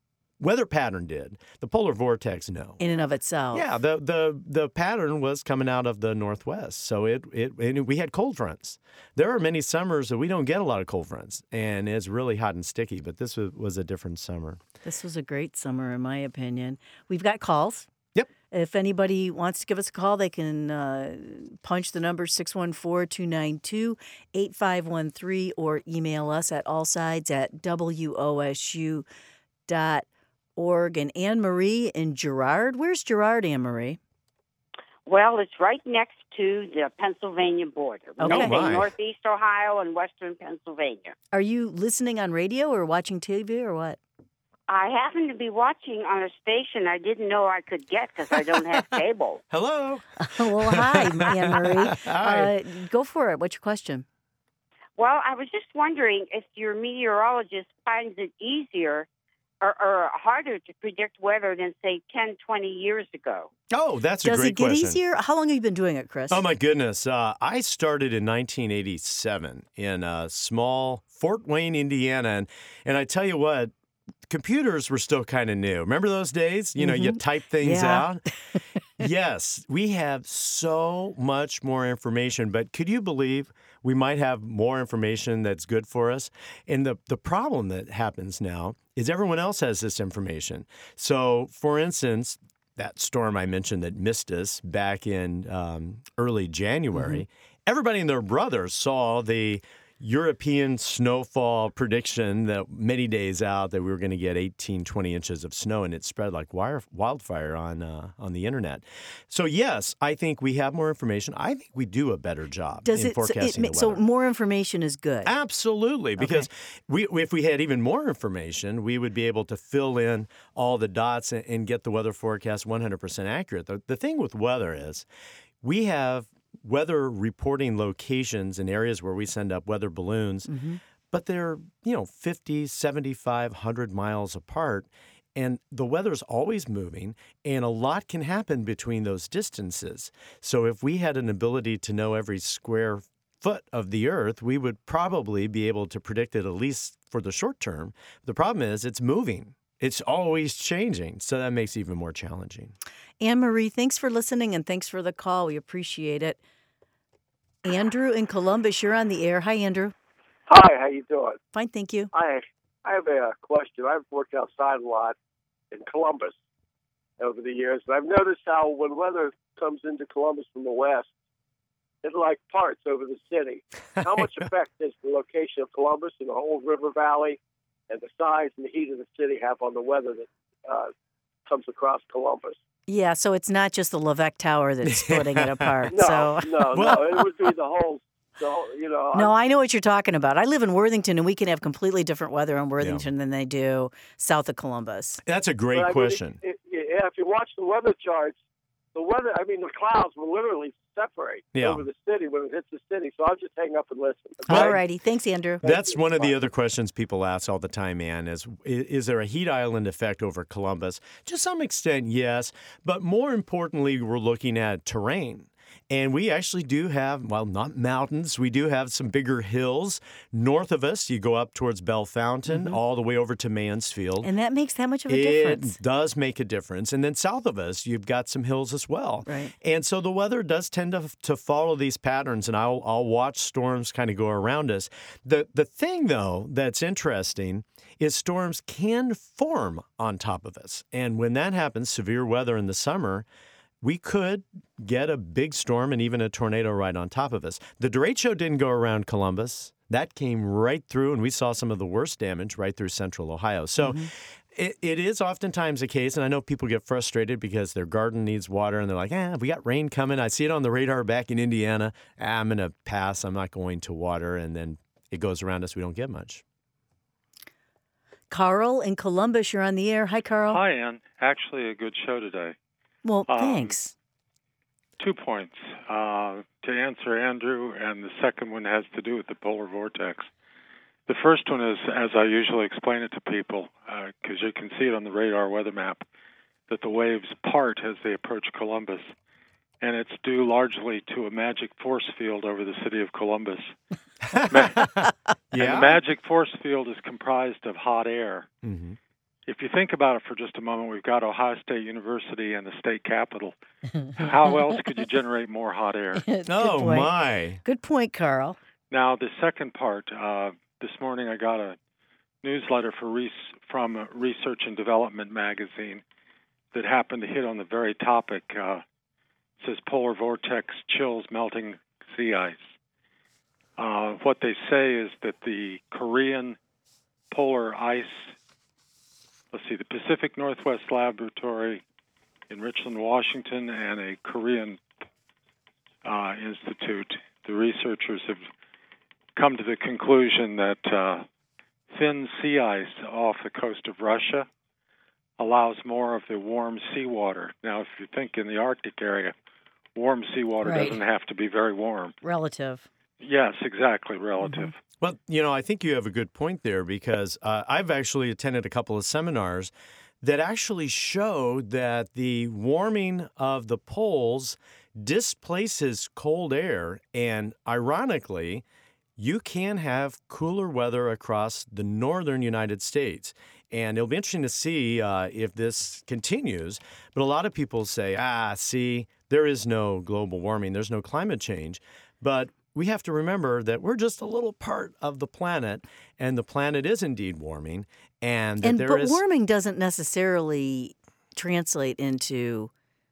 [SPEAKER 3] weather pattern did. The polar vortex, no.
[SPEAKER 1] In and of itself.
[SPEAKER 3] Yeah, the the the pattern was coming out of the northwest, so it it and we had cold fronts. There are many summers that we don't get a lot of cold fronts, and it's really hot and sticky. But this was, was a different summer.
[SPEAKER 1] This was a great summer, in my opinion. We've got calls.
[SPEAKER 3] Yep.
[SPEAKER 1] If anybody wants to give us a call, they can uh, punch the number six one four, two nine two, eight five one three or email us at allsides at W O S U dot org. And Anne Marie in Girard. Where's Girard, Anne Marie?
[SPEAKER 4] Well, it's right next to the Pennsylvania border.
[SPEAKER 1] Okay.
[SPEAKER 4] We
[SPEAKER 3] Oh, my.
[SPEAKER 4] say Northeast Ohio and Western Pennsylvania.
[SPEAKER 1] Are you listening on radio or watching T V or what?
[SPEAKER 4] I happen to be watching on a station I didn't know I could get because I don't have cable.
[SPEAKER 3] Hello.
[SPEAKER 1] Well, hi, Anne Marie.
[SPEAKER 3] Hi.
[SPEAKER 1] Uh, go for it. What's your question?
[SPEAKER 4] Well, I was just wondering if your meteorologist finds it easier or, or harder to predict weather than, say, ten, twenty years ago.
[SPEAKER 3] Oh, that's a
[SPEAKER 1] Does
[SPEAKER 3] great
[SPEAKER 1] it get
[SPEAKER 3] question.
[SPEAKER 1] easier? How long have you been doing it, Chris?
[SPEAKER 3] Oh, my goodness. Uh, I started in nineteen eighty-seven in a small Fort Wayne, Indiana. And, and I tell you what, computers were still kind of new. Remember those days? You know, you type things
[SPEAKER 1] Yeah.
[SPEAKER 3] out. Yes, we have so much more information, but could you believe we might have more information that's good for us? And the, the problem that happens now is everyone else has this information. So, for instance, that storm I mentioned that missed us back in um, early January, everybody and their brother saw the European snowfall prediction that many days out that we were going to get eighteen, twenty inches of snow, and it spread like wire, wildfire on uh, on the internet. So, yes, I think we have more information. I think we do a better job
[SPEAKER 1] Does
[SPEAKER 3] in
[SPEAKER 1] it, so,
[SPEAKER 3] forecasting
[SPEAKER 1] it
[SPEAKER 3] the
[SPEAKER 1] so
[SPEAKER 3] weather.
[SPEAKER 1] more information is good?
[SPEAKER 3] Absolutely, because we, if we had even more information, we would be able to fill in all the dots and, and get the weather forecast one hundred percent accurate. The, the thing with weather is we have weather reporting locations in areas where we send up weather balloons,
[SPEAKER 1] Mm-hmm.
[SPEAKER 3] but they're, you know, fifty, seventy-five, one hundred miles apart. And the weather's always moving, and a lot can happen between those distances. So if we had an ability to know every square foot of the earth, we would probably be able to predict it at least for the short term. The problem is it's moving. It's always changing, so that makes it even more challenging.
[SPEAKER 1] Anne Marie, thanks for listening and thanks for the call. We appreciate it. Andrew in Columbus, you're on the air. Hi, Andrew.
[SPEAKER 5] Hi, how you doing?
[SPEAKER 1] Fine, thank you.
[SPEAKER 5] I I have a question. I've worked outside a lot in Columbus over the years, and I've noticed how when weather comes into Columbus from the west, it like parts over the city. How much effect does the location of Columbus and the whole river valley and the size and the heat of the city have on the weather that uh, comes across Columbus?
[SPEAKER 1] Yeah, so it's not just the Levesque Tower that's splitting it apart.
[SPEAKER 5] No,
[SPEAKER 1] so.
[SPEAKER 5] no, no. It would be the whole, the whole you know.
[SPEAKER 1] No, I know what you're talking about. I live in Worthington, and we can have completely different weather in Worthington than they do south of Columbus.
[SPEAKER 3] That's a great
[SPEAKER 5] But I mean,
[SPEAKER 3] question.
[SPEAKER 5] it- it- yeah, if you watch the weather charts, the weather, I mean, the clouds will literally separate
[SPEAKER 3] Yeah.
[SPEAKER 5] over the city when it hits the city. So I'll just hang up and listen.
[SPEAKER 3] Well,
[SPEAKER 1] All righty. Thanks, Andrew.
[SPEAKER 3] That's one of the
[SPEAKER 5] Bye.
[SPEAKER 3] other questions people ask all the time, Ann, is, is there a heat island effect over Columbus? To some extent, yes. But more importantly, we're looking at terrain. And we actually do have, well, not mountains. We do have some bigger hills. North of us, you go up towards Bell Fountain, all the way over to Mansfield.
[SPEAKER 1] And that makes that much of a
[SPEAKER 3] it
[SPEAKER 1] difference.
[SPEAKER 3] does make a difference. And then south of us, you've got some hills as well.
[SPEAKER 1] Right.
[SPEAKER 3] And so the weather does tend to, to follow these patterns, and I'll, I'll watch storms kind of go around us. The, the thing, though, that's interesting is storms can form on top of us. And when that happens, severe weather in the summer, we could get a big storm and even a tornado right on top of us. The derecho didn't go around Columbus. That came right through, and we saw some of the worst damage right through central Ohio. So
[SPEAKER 1] Mm-hmm.
[SPEAKER 3] it, it is oftentimes the case, and I know people get frustrated because their garden needs water, and they're like, ah, we got rain coming. I see it on the radar back in Indiana. Ah, I'm going to pass. I'm not going to water. And then it goes around us. We don't get much.
[SPEAKER 1] Carl in Columbus, you're on the air. Hi, Carl.
[SPEAKER 6] Hi, Ann. Actually, a good show today.
[SPEAKER 1] Well,
[SPEAKER 6] Um,
[SPEAKER 1] thanks.
[SPEAKER 6] Two points uh, to answer Andrew, and the second one has to do with the polar vortex. The first one is, as I usually explain it to people, because uh, you can see it on the radar weather map, that the waves part as they approach Columbus, and it's due largely to a magic force field over the city of Columbus. Ma- And the magic force field is comprised of hot air.
[SPEAKER 3] Mm-hmm.
[SPEAKER 6] if you think about it for just a moment, we've got Ohio State University and the state capitol. How else could you generate more hot air?
[SPEAKER 3] Oh,
[SPEAKER 1] point.
[SPEAKER 3] my.
[SPEAKER 1] Good point, Carl.
[SPEAKER 6] Now, the second part, uh, this morning I got a newsletter for res- from uh, Research and Development magazine that happened to hit on the very topic. Uh, it says polar vortex chills melting sea ice. Uh, what they say is that the Korean polar ice, let's see, the Pacific Northwest Laboratory in Richland, Washington, and a Korean uh, institute, the researchers have come to the conclusion that uh, thin sea ice off the coast of Russia allows more of the warm seawater. Now, if you think in the Arctic area, warm seawater
[SPEAKER 1] Right.
[SPEAKER 6] doesn't have to be very warm.
[SPEAKER 1] Relative.
[SPEAKER 6] Yes, exactly, relative.
[SPEAKER 1] Mm-hmm.
[SPEAKER 3] Well, you know, I think you have a good point there because uh, I've actually attended a couple of seminars that actually showed that the warming of the poles displaces cold air. And ironically, you can have cooler weather across the northern United States. And it'll be interesting to see uh, if this continues. But a lot of people say, ah, see, there is no global warming. There's no climate change. But we have to remember that we're just a little part of the planet, and the planet is indeed warming. And, that
[SPEAKER 1] And
[SPEAKER 3] there
[SPEAKER 1] but
[SPEAKER 3] is,
[SPEAKER 1] warming doesn't necessarily translate into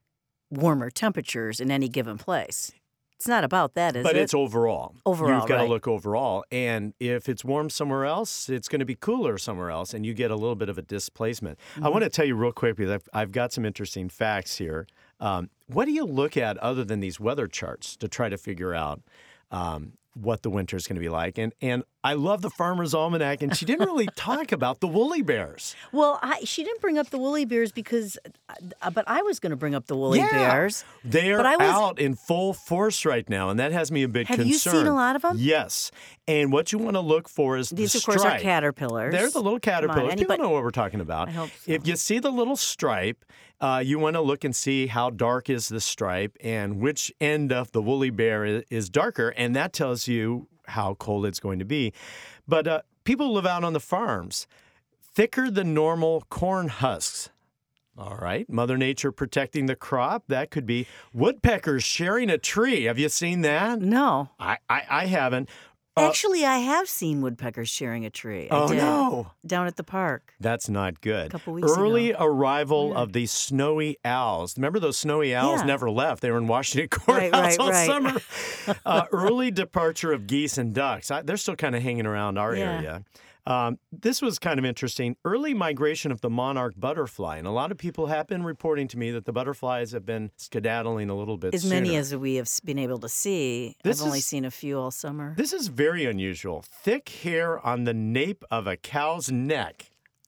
[SPEAKER 1] warmer temperatures in any given place. It's not about that, is
[SPEAKER 3] but
[SPEAKER 1] it?
[SPEAKER 3] it's overall.
[SPEAKER 1] Overall,
[SPEAKER 3] You've got to
[SPEAKER 1] right.
[SPEAKER 3] look overall. And if it's warm somewhere else, it's going to be cooler somewhere else, and you get a little bit of a displacement.
[SPEAKER 1] Mm-hmm.
[SPEAKER 3] I want to tell you real quick, because I've, I've got some interesting facts here. Um, what do you look at other than these weather charts to try to figure out um, what the winter is going to be like? And and I love the Farmer's Almanac, and she didn't really talk about the woolly bears.
[SPEAKER 1] Well, I, she didn't bring up the woolly bears because, uh, but I was going to bring up the woolly
[SPEAKER 3] Yeah.
[SPEAKER 1] bears.
[SPEAKER 3] They're
[SPEAKER 1] But I was-
[SPEAKER 3] out in full force right now, and that has me a bit
[SPEAKER 1] Have
[SPEAKER 3] concerned.
[SPEAKER 1] you seen a lot of them?
[SPEAKER 3] Yes. And what you want to look for is
[SPEAKER 1] These,
[SPEAKER 3] the
[SPEAKER 1] of course, are
[SPEAKER 3] stripe.
[SPEAKER 1] caterpillars.
[SPEAKER 3] They're the little caterpillars. People
[SPEAKER 1] anybody-
[SPEAKER 3] know what we're talking about.
[SPEAKER 1] I hope so.
[SPEAKER 3] If you see the little stripe, uh, you want to look and see how dark is the stripe and which end of the woolly bear is, is darker, and that tells you how cold it's going to be. But uh, people live out on the farms. Thicker than normal corn husks. All right. Mother Nature protecting the crop. That could be woodpeckers sharing a tree. Have you seen that?
[SPEAKER 1] No.
[SPEAKER 3] I, I, I haven't. Uh,
[SPEAKER 1] Actually, I have seen woodpeckers sharing a tree. I
[SPEAKER 3] oh,
[SPEAKER 1] did.
[SPEAKER 3] no.
[SPEAKER 1] Down at the park.
[SPEAKER 3] That's not good.
[SPEAKER 1] A couple weeks
[SPEAKER 3] Early
[SPEAKER 1] ago.
[SPEAKER 3] arrival
[SPEAKER 1] Weird.
[SPEAKER 3] of the snowy owls. Remember those snowy owls
[SPEAKER 1] Yeah.
[SPEAKER 3] never left. They were in Washington
[SPEAKER 1] Right,
[SPEAKER 3] Courthouse
[SPEAKER 1] right,
[SPEAKER 3] all
[SPEAKER 1] right.
[SPEAKER 3] summer. uh, early departure of geese and ducks. I, they're still kind of hanging around our
[SPEAKER 1] Yeah.
[SPEAKER 3] area. Um, this was kind of interesting. Early migration of the monarch butterfly. And a lot of people have been reporting to me that the butterflies have been skedaddling a little bit
[SPEAKER 1] As many
[SPEAKER 3] sooner.
[SPEAKER 1] as we have s- been able to see.
[SPEAKER 3] This
[SPEAKER 1] I've only
[SPEAKER 3] is-
[SPEAKER 1] seen a few all summer.
[SPEAKER 3] This is very unusual. Thick hair on the nape of a cow's neck.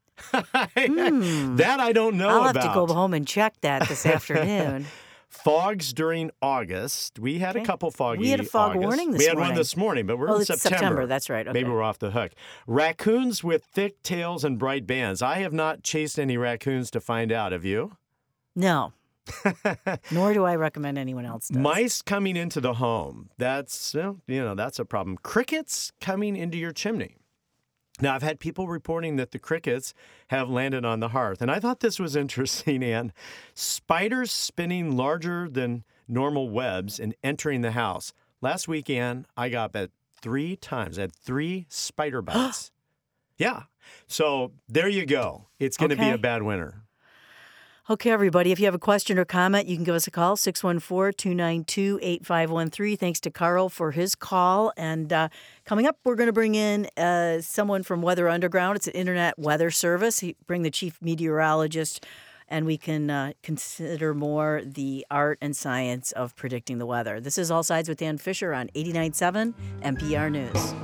[SPEAKER 3] That I don't know
[SPEAKER 1] Hmm. I'll have
[SPEAKER 3] about.
[SPEAKER 1] to go home and check that this afternoon.
[SPEAKER 3] Fogs during August. We had
[SPEAKER 1] Okay.
[SPEAKER 3] a couple foggy
[SPEAKER 1] We had a fog
[SPEAKER 3] August.
[SPEAKER 1] warning this
[SPEAKER 3] We had one
[SPEAKER 1] morning.
[SPEAKER 3] this morning, but we're
[SPEAKER 1] Oh,
[SPEAKER 3] in
[SPEAKER 1] it's
[SPEAKER 3] September.
[SPEAKER 1] September, that's right,
[SPEAKER 3] Maybe
[SPEAKER 1] okay.
[SPEAKER 3] we're off the hook. Raccoons with thick tails and bright bands. I have not chased any raccoons to find out. Have you?
[SPEAKER 1] No. Nor do I recommend anyone else does.
[SPEAKER 3] Mice coming into the home. That's, well, you know, that's a problem. Crickets coming into your chimney. Now, I've had people reporting that the crickets have landed on the hearth, and I thought this was interesting, Ann. Spiders spinning larger than normal webs and entering the house. Last weekend, I got bit three times. I had three spider bites. Yeah. So there you go. It's going to be
[SPEAKER 1] Okay.
[SPEAKER 3] a bad winter.
[SPEAKER 1] Okay, everybody, if you have a question or comment, you can give us a call, six one four, two nine two, eight five one three. Thanks to Carl for his call. And uh, coming up, we're going to bring in uh, someone from Weather Underground. It's an internet weather service. He, bring the chief meteorologist, and we can uh, consider more the art and science of predicting the weather. This is All Sides with Dan Fisher on eighty-nine point seven N P R News.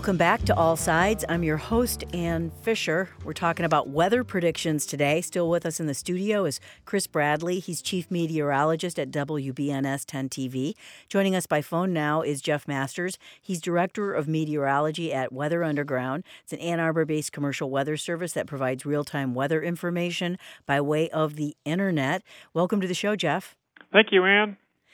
[SPEAKER 1] Welcome back to All Sides. I'm your host, Ann Fisher. We're talking about weather predictions today. Still with us in the studio is Chris Bradley. He's chief meteorologist at W B N S ten T V. Joining us by phone now is Jeff Masters. He's director of meteorology at Weather Underground. It's an Ann Arbor-based commercial weather service that provides real-time weather information by way of the internet. Welcome to the show, Jeff.
[SPEAKER 7] Thank you, Ann.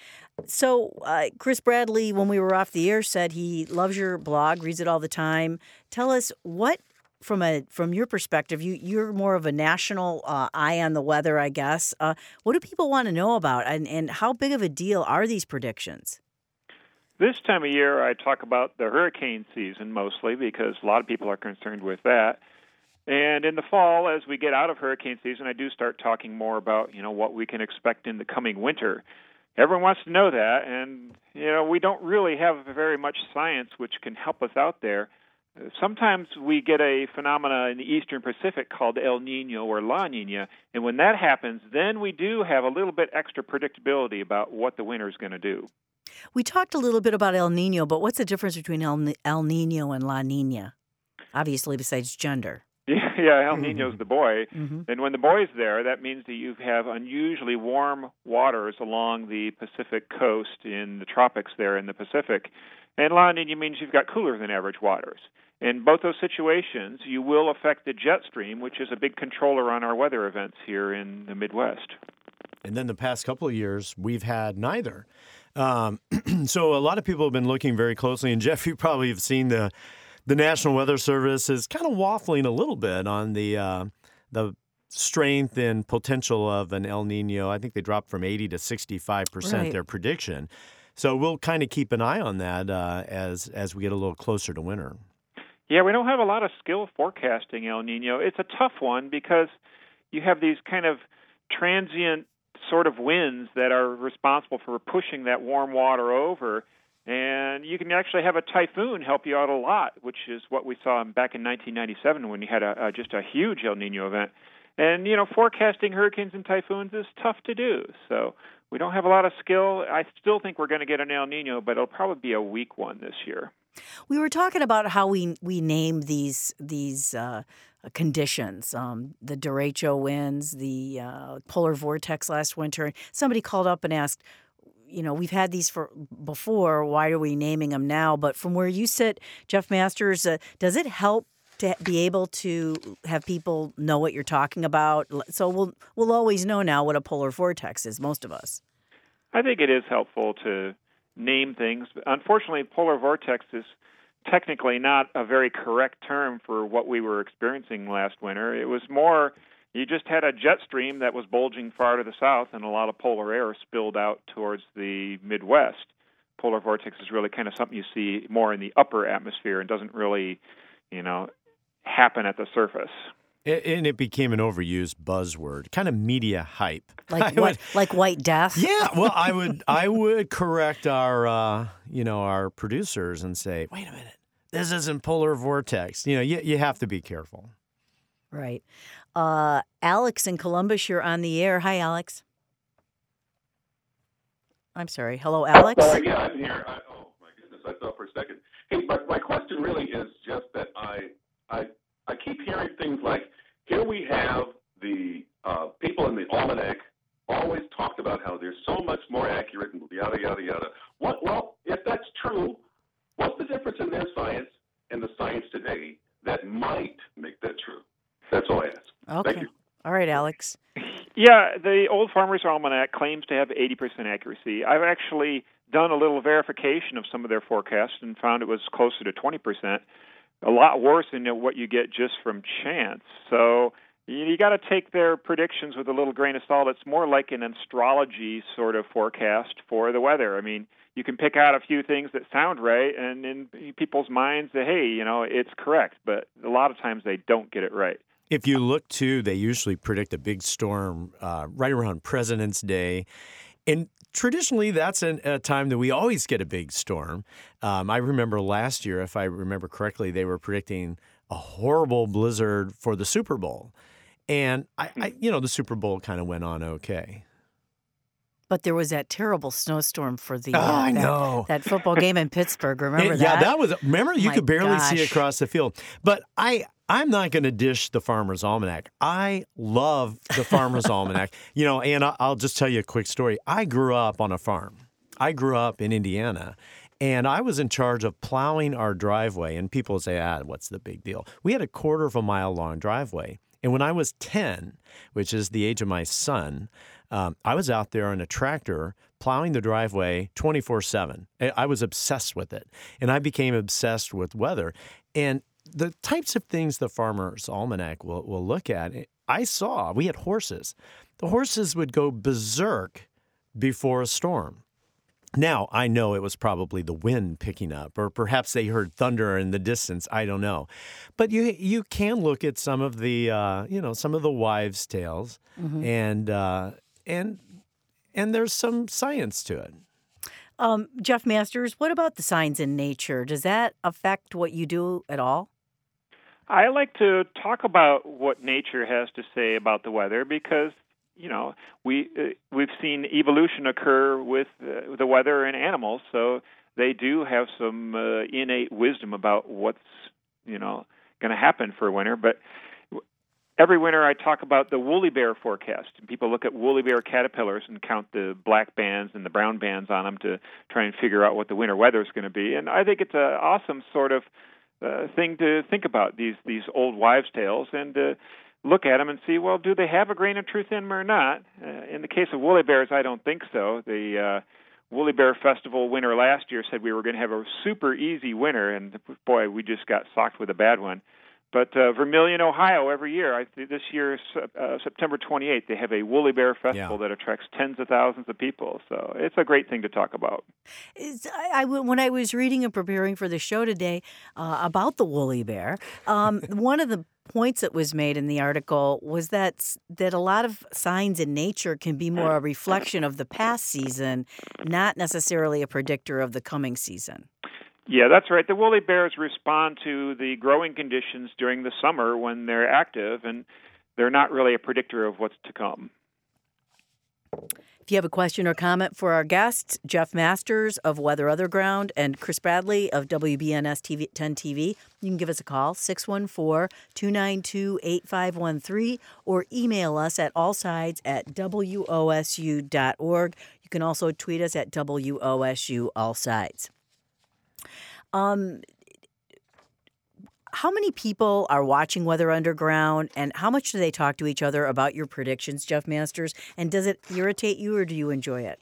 [SPEAKER 1] So, uh, Chris Bradley, when we were off the air, said he loves your blog, reads it all the time. Tell us what, from a from your perspective, you you're more of a national uh, eye on the weather, I guess. Uh, what do people want to know about, and and how big of a deal are these predictions?
[SPEAKER 7] This time of year, I talk about the hurricane season mostly because a lot of people are concerned with that. And in the fall, as we get out of hurricane season, I do start talking more about, you know, what we can expect in the coming winter. Everyone wants to know that, and, you know, we don't really have very much science which can help us out there. Sometimes we get a phenomena in the eastern Pacific called El Nino or La Nina, and when that happens, then we do have a little bit extra predictability about what the winter is going to do.
[SPEAKER 1] We talked a little bit about El Nino, but what's the difference between El, El Nino and La Nina? Obviously, besides gender.
[SPEAKER 7] Yeah, yeah, El Nino's the boy.
[SPEAKER 1] Mm-hmm.
[SPEAKER 7] And when the boy's there, that means that you have unusually warm waters along the Pacific coast in the tropics there in the Pacific. And La Nina means you've got cooler than average waters. In both those situations, you will affect the jet stream, which is a big controller on our weather events here in the Midwest.
[SPEAKER 3] And then the past couple of years, we've had neither. Um, so a lot of people have been looking very closely. And, Jeff, you probably have seen the the National Weather Service is kind of waffling a little bit on the uh, the strength and potential of an El Nino. I think they dropped from eighty to sixty-five percent
[SPEAKER 1] Right.
[SPEAKER 3] their prediction. So we'll kind of keep an eye on that uh, as as we get a little closer to winter.
[SPEAKER 7] Yeah, we don't have a lot of skill forecasting El Nino. It's a tough one because you have these kind of transient sort of winds that are responsible for pushing that warm water over. And you can actually have a typhoon help you out a lot, which is what we saw back in nineteen ninety-seven when you had a, a just a huge El Nino event. And, you know, forecasting hurricanes and typhoons is tough to do. So we don't have a lot of skill. I still think we're going to get an El Nino, but it'll probably be a weak one this year.
[SPEAKER 1] We were talking about how we we name these these uh, conditions, um, the derecho winds, the uh, polar vortex last winter. Somebody called up and asked, you know, we've had these for before. Why are we naming them now? But from where you sit, Jeff Masters, uh, does it help to be able to have people know what you're talking about? So we'll we'll always know now what a polar vortex is. Most of us.
[SPEAKER 7] I think it is helpful to name things. Unfortunately, polar vortex is technically not a very correct term for what we were experiencing last winter. It was more, you just had a jet stream that was bulging far to the south, and a lot of polar air spilled out towards the Midwest. Polar vortex is really kind of something you see more in the upper atmosphere and doesn't really, you know, happen at the surface.
[SPEAKER 3] And it became an overused buzzword, kind of media hype.
[SPEAKER 1] Like what, like White Death?
[SPEAKER 3] Yeah, well, I would I would correct our uh, you know our producers and say, wait a minute, this isn't polar vortex. You know, you you have to be careful.
[SPEAKER 1] Right. Uh, Alex in Columbus, you're on the air. Hi, Alex. I'm sorry. Hello, Alex.
[SPEAKER 8] Oh, sorry, yeah, I'm here. I, oh my goodness, I thought for a second. Hey, but my question really is just that I I I keep hearing things like, here we have the uh, people in the almanac always talked about how they're so much more accurate and yada, yada, yada. What, well, if that's true, what's the difference in their science and the science today that might make that true? That's all I ask.
[SPEAKER 1] Okay.
[SPEAKER 8] Thank you.
[SPEAKER 1] All right, Alex.
[SPEAKER 7] Yeah, the Old Farmer's Almanac claims to have eighty percent accuracy. I've actually done a little verification of some of their forecasts and found it was closer to twenty percent. A lot worse than what you get just from chance. So you, you got to take their predictions with a little grain of salt. It's more like an astrology sort of forecast for the weather. I mean, you can pick out a few things that sound right, and in people's minds, that, hey, you know, it's correct. But a lot of times they don't get it right.
[SPEAKER 3] If you look, too, they usually predict a big storm uh, right around President's Day. And traditionally, that's an, a time that we always get a big storm. Um, I remember last year, if I remember correctly, they were predicting a horrible blizzard for the Super Bowl. And, I, I you know, the Super Bowl kind of went on okay.
[SPEAKER 1] But there was that terrible snowstorm for the
[SPEAKER 3] Oh,
[SPEAKER 1] uh,
[SPEAKER 3] I
[SPEAKER 1] that,
[SPEAKER 3] know.
[SPEAKER 1] that football game in Pittsburgh. Remember
[SPEAKER 3] And-
[SPEAKER 1] that?
[SPEAKER 3] Yeah, that was. Remember, you
[SPEAKER 1] My
[SPEAKER 3] could barely see
[SPEAKER 1] gosh.
[SPEAKER 3] across the field. But I, I'm not going to dish the Farmer's Almanac. I love the Farmer's Almanac. You know, and I- I'll just tell you a quick story. I grew up on a farm. I grew up in Indiana. And I was in charge of plowing our driveway. And people say, ah, what's the big deal? We had a quarter of a mile long driveway. And when I was ten, which is the age of my son, um, I was out there on a tractor plowing the driveway twenty-four seven. I was obsessed with it. And I became obsessed with weather. And the types of things the Farmer's Almanac will, will look at, I saw. We had horses. The horses would go berserk before a storm. Now, I know it was probably the wind picking up, or perhaps they heard thunder in the distance. I don't know. But you you can look at some of the, uh, you know, some of the wives' tales,
[SPEAKER 1] Mm-hmm.
[SPEAKER 3] and uh, and and there's some science to it.
[SPEAKER 1] Um, Jeff Masters, what about the signs in nature? Does that affect what you do at all?
[SPEAKER 7] I like to talk about what nature has to say about the weather because, you know, we uh, we've seen evolution occur with uh, the weather and animals, so they do have some uh, innate wisdom about what's, you know, going to happen for winter. But every winter I talk about the woolly bear forecast. People look at woolly bear caterpillars and count the black bands and the brown bands on them to try and figure out what the winter weather is going to be. And I think it's an awesome sort of uh, thing to think about, these these old wives' tales, and uh, look at them and see, well, do they have a grain of truth in them or not? Uh, in the case of woolly bears, I don't think so. The uh, Woolly Bear Festival winner last year said we were going to have a super easy winter, and boy, we just got socked with a bad one. But uh, Vermilion, Ohio, every year, I, this year, uh, September twenty-eighth, they have a Woolly Bear Festival
[SPEAKER 3] Yeah.
[SPEAKER 7] that attracts tens of thousands of people. So it's a great thing to talk about.
[SPEAKER 1] Is, I, I, when I was reading and preparing for the show today uh, about the woolly bear, um, one of the points that was made in the article was that that a lot of signs in nature can be more a reflection of the past season, not necessarily a predictor of the coming season.
[SPEAKER 7] Yeah, that's right. The woolly bears respond to the growing conditions during the summer when they're active, and they're not really a predictor of what's to come.
[SPEAKER 1] If you have a question or comment for our guests, Jeff Masters of Weather Otherground and Chris Bradley of W B N S T V, ten T V, you can give us a call, six one four, two nine two, eight five one three, or email us at allsides at W O S U dot org. You can also tweet us at W O S U Allsides. Um, how many people are watching Weather Underground, and how much do they talk to each other about your predictions, Jeff Masters? And does it irritate you, or do you enjoy it?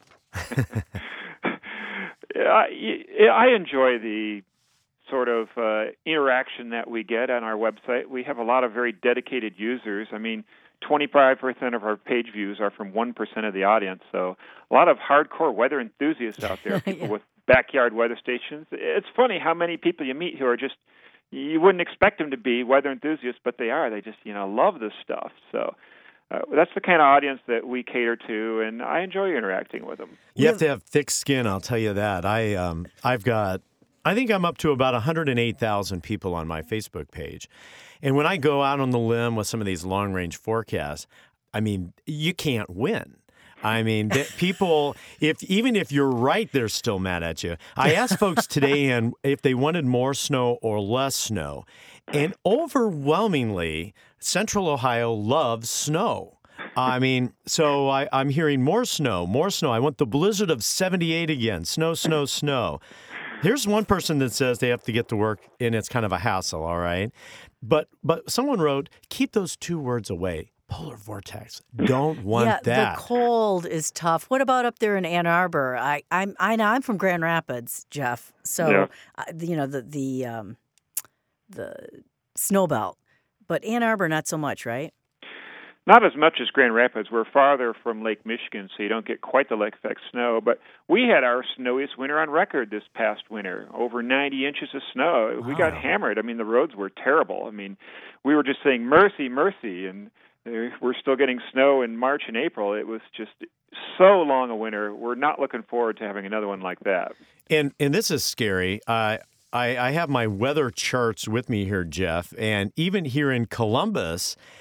[SPEAKER 7] I, I enjoy the sort of uh, interaction that we get on our website. We have a lot of very dedicated users. I mean, twenty-five percent of our page views are from one percent of the audience. So a lot of hardcore weather enthusiasts out there, people
[SPEAKER 1] Yeah.
[SPEAKER 7] with backyard weather stations. It's funny how many people you meet who are just, you wouldn't expect them to be weather enthusiasts, but they are. They just, you know, love this stuff. So uh, that's the kind of audience that we cater to, and I enjoy interacting with them.
[SPEAKER 3] You have to have thick skin, I'll tell you that. I, um, I've got, I think I'm up to about one hundred eight thousand people on my Facebook page. And when I go out on the limb with some of these long-range forecasts, I mean, you can't win. I mean, that people, if even if you're right, they're still mad at you. I asked folks today and if they wanted more snow or less snow. And overwhelmingly, Central Ohio loves snow. I mean, so I, I'm hearing more snow, more snow. I want the blizzard of seventy-eight again. Snow, snow, snow. Here's one person that says they have to get to work and it's kind of a hassle, all right? But but someone wrote, keep those two words away. Polar vortex. Don't want
[SPEAKER 1] yeah,
[SPEAKER 3] that.
[SPEAKER 1] the cold is tough. What about up there in Ann Arbor? I I'm I know I'm from Grand Rapids, Jeff. So
[SPEAKER 7] Yeah.
[SPEAKER 1] uh, you know the the um, the snow belt, but Ann Arbor not so much, right?
[SPEAKER 7] Not as much as Grand Rapids. We're farther from Lake Michigan, so you don't get quite the lake effect snow. But we had our snowiest winter on record this past winter, over ninety inches of snow. We got
[SPEAKER 3] Wow.
[SPEAKER 7] hammered. I mean, the roads were terrible. I mean, we were just saying, mercy, mercy, and we're still getting snow in March and April. It was just so long a winter. We're not looking forward to having another one like that.
[SPEAKER 3] And and this is scary. Uh, I, I have my weather charts with me here, Jeff. And even here in Columbus,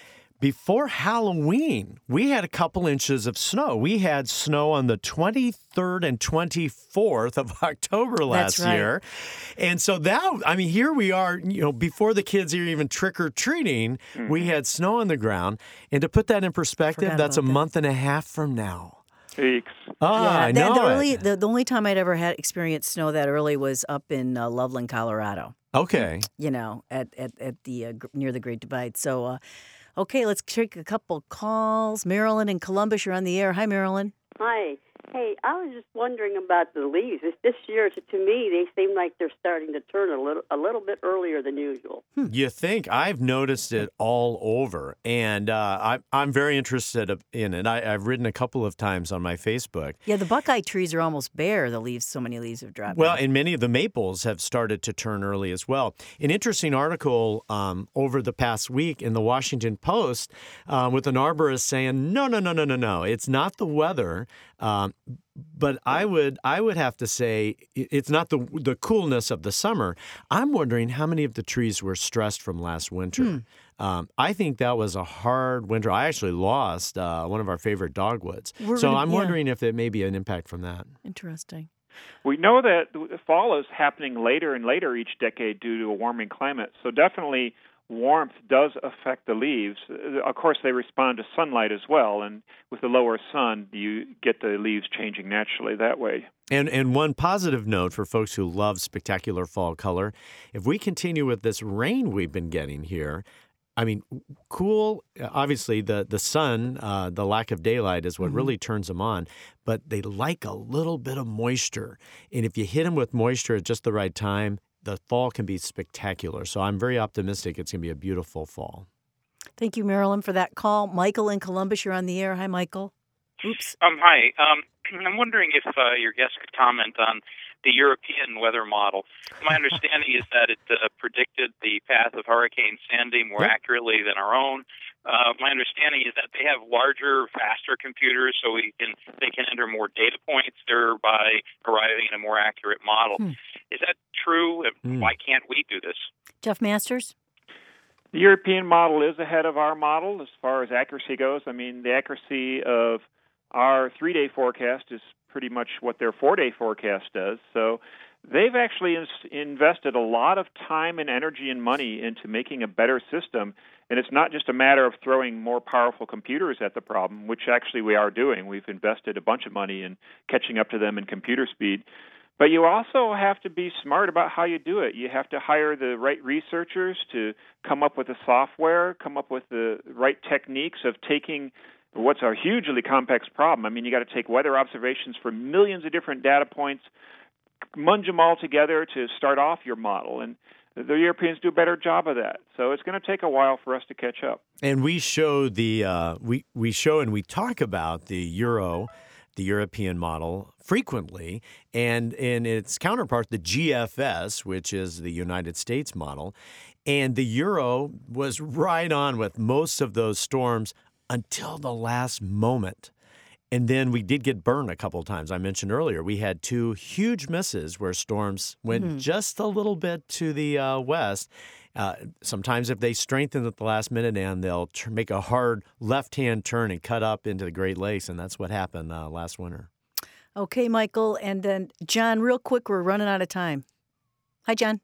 [SPEAKER 3] before Halloween, we had a couple inches of snow. We had snow on the twenty-third and twenty-fourth of October last
[SPEAKER 1] That's right.
[SPEAKER 3] year. And so that, I mean, here we are, you know, before the kids are even trick-or-treating, mm-hmm. we had snow on the ground. And to put that in perspective,
[SPEAKER 1] Forgot
[SPEAKER 3] that's a
[SPEAKER 1] about that.
[SPEAKER 3] month and a half from now.
[SPEAKER 7] Eeks.
[SPEAKER 3] Oh,
[SPEAKER 1] yeah,
[SPEAKER 3] I
[SPEAKER 1] the,
[SPEAKER 3] know
[SPEAKER 1] the,
[SPEAKER 3] it.
[SPEAKER 1] early, the, the only time I'd ever had experienced snow that early was up in uh, Loveland, Colorado.
[SPEAKER 3] Okay.
[SPEAKER 1] You know, at at, at the uh, near the Great Divide. So, uh, okay, let's take a couple calls. Marilyn in Columbus, you're on the air. Hi, Marilyn.
[SPEAKER 9] Hi. Hey, I was just wondering about the leaves. This, this year, to, to me, they seem like they're starting to turn a little a little bit earlier than usual.
[SPEAKER 3] Hmm. You think? I've noticed it all over, and uh, I, I'm very interested in it. I, I've written a couple of times on my Facebook.
[SPEAKER 1] Yeah, the Buckeye trees are almost bare. The leaves, so many leaves have dropped.
[SPEAKER 3] Well,
[SPEAKER 1] down.
[SPEAKER 3] and many of the maples have started to turn early as well. An interesting article um, over the past week in the Washington Post uh, with an arborist saying, no, no, no, no, no, no. It's not the weather. Um, but I would I would have to say it's not the the coolness of the summer. I'm wondering how many of the trees were stressed from last winter. Hmm. Um, I think that was a hard winter. I actually lost uh, one of our favorite dogwoods.
[SPEAKER 1] We're
[SPEAKER 3] so
[SPEAKER 1] gonna,
[SPEAKER 3] I'm
[SPEAKER 1] yeah.
[SPEAKER 3] wondering if there may be an impact from that.
[SPEAKER 1] Interesting.
[SPEAKER 7] We know that the fall is happening later and later each decade due to a warming climate. So definitely warmth does affect the leaves. Of course, they respond to sunlight as well, and with the lower sun, you get the leaves changing naturally that way.
[SPEAKER 3] And and one positive note for folks who love spectacular fall color, if we continue with this rain we've been getting here, I mean, cool, obviously the, the sun, uh, the lack of daylight is what mm-hmm. really turns them on, but they like a little bit of moisture. And if you hit them with moisture at just the right time, the fall can be spectacular. So I'm very optimistic it's going to be a beautiful fall.
[SPEAKER 1] Thank you, Marilyn, for that call. Michael in Columbus, you're on the air. Hi, Michael. Oops.
[SPEAKER 10] Um, hi. Um, I'm wondering if uh, your guest could comment on the European weather model. My understanding is that it uh, predicted the path of Hurricane Sandy more yep. accurately than our own. Uh, my understanding is that they have larger, faster computers, so we can they can enter more data points, thereby arriving at a more accurate model. Hmm. Is that true? Hmm. Why can't we do this?
[SPEAKER 1] Jeff Masters?
[SPEAKER 7] The European model is ahead of our model as far as accuracy goes. I mean, the accuracy of our three-day forecast is pretty much what their four-day forecast does. So they've actually invested a lot of time and energy and money into making a better system. And it's not just a matter of throwing more powerful computers at the problem, which actually we are doing. We've invested a bunch of money in catching up to them in computer speed. But you also have to be smart about how you do it. You have to hire the right researchers to come up with the software, come up with the right techniques of taking what's a hugely complex problem. I mean, you got to take weather observations for millions of different data points, munge them all together to start off your model. And the Europeans do a better job of that. So it's going to take a while for us to catch up.
[SPEAKER 3] And we show the uh, we we show and we talk about the Euro, the European model frequently, and in its counterpart, the G F S, which is the United States model. And the Euro was right on with most of those storms until the last moment. And then we did get burned a couple of times. I mentioned earlier, we had two huge misses where storms went mm-hmm. just a little bit to the uh, west. Uh, sometimes if they strengthen at the last minute, and they'll tr- make a hard left-hand turn and cut up into the Great Lakes, and that's what happened uh, last winter.
[SPEAKER 1] Okay, Michael. And then, John, real quick, we're running out of time. Hi, John.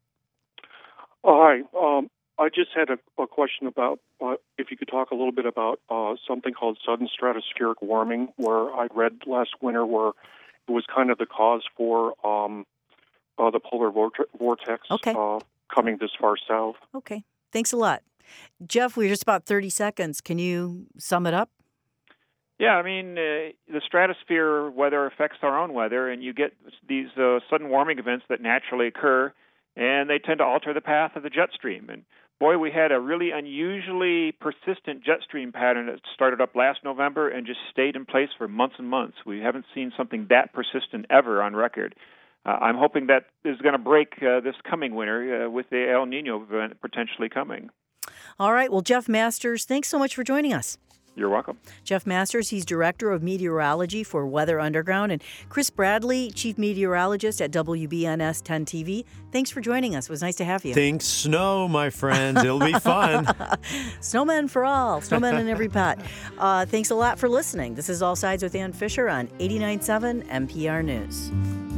[SPEAKER 11] Oh, hi. Um, I just had a, a question about uh, if you could talk a little bit about uh, something called sudden stratospheric warming, where I read last winter where it was kind of the cause for um, uh, the polar vorte- vortex
[SPEAKER 1] okay.
[SPEAKER 11] uh, coming this far south.
[SPEAKER 1] Okay. Thanks a lot. Jeff, we're just about thirty seconds. Can you sum it up?
[SPEAKER 7] Yeah, I mean, uh, the stratosphere weather affects our own weather, and you get these uh, sudden warming events that naturally occur, and they tend to alter the path of the jet stream. And boy, we had a really unusually persistent jet stream pattern that started up last November and just stayed in place for months and months. We haven't seen something that persistent ever on record. Uh, I'm hoping that is going to break uh, this coming winter uh, with the El Nino event potentially coming.
[SPEAKER 1] All right. Well, Jeff Masters, thanks so much for joining us.
[SPEAKER 7] You're welcome.
[SPEAKER 1] Jeff Masters, he's Director of Meteorology for Weather Underground, and Chris Bradley, Chief Meteorologist at W B N S ten T V. Thanks for joining us. It was nice to have you.
[SPEAKER 3] Think snow, my friends. It'll be fun.
[SPEAKER 1] Snowmen for all. Snowmen in every pot. Uh, thanks a lot for listening. This is All Sides with Ann Fisher on eighty-nine point seven N P R News.